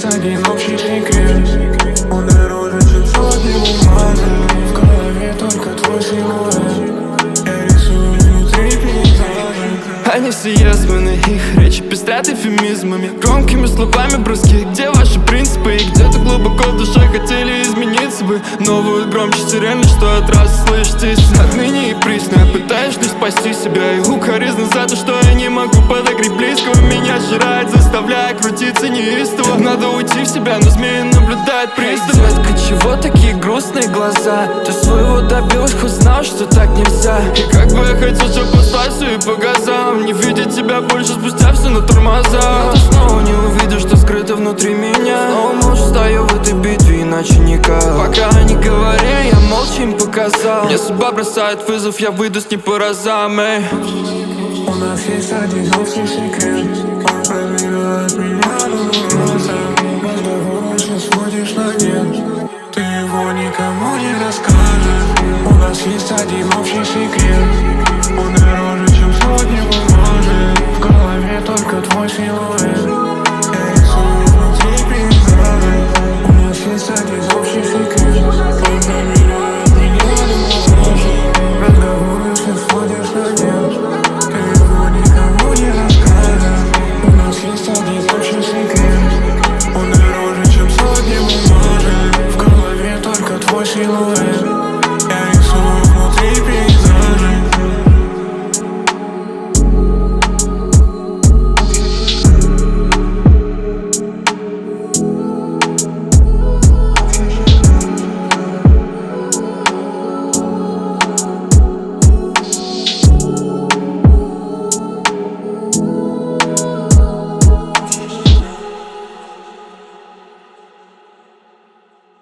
есть один общий секрет. Он дороже, чем сотни бумажек. В голове только твой силуэт. Я рисую внутри пейзажи. Они все ясмины, их речи пестрят эвфемизмами, громкими словами броски. Где ваши принципы? И где-то глубоко в душе хотели измениться бы. Новую громче сирены, что от раз слышите. Отныне и присно я пытаюсь лишь спасти себя. И укоризна за то, что я не могу подогреть близкого. Меня сжирает, заставляя крутиться неистово. Надо уйти в себя, но змеи наблюдают пристально. Эй, детка, чего такие грустные глаза? Ты своего добилась, хоть знал, что так нельзя. И как бы я хотел, чтобы послать все и по газам. Не видеть тебя больше, спустя все на тормоза. Но ты снова не увидишь, что скрыто внутри меня. Снова молча стою в этой битве, иначе никак. Пока они говорили, я молча им показал. Мне судьба бросает вызов, я выйду с ней по разам, эй. У нас есть один общий секрет. Он пробивает меня до мороза. Разговор уже сводишь на нет. Ты его никому не расскажешь. У нас есть один общий секрет. Он дороже, чем сотни бумажек. В голове только твой силуэт. Я рисую внутри пейзажи. У нас есть один общий секрет. Он пробивает меня до мороза. Разговор уже сводишь на нет. Ты его никому не расскажешь. У нас есть один общий секрет. Он дороже, чем сотни бумажек. В голове только твой силуэт.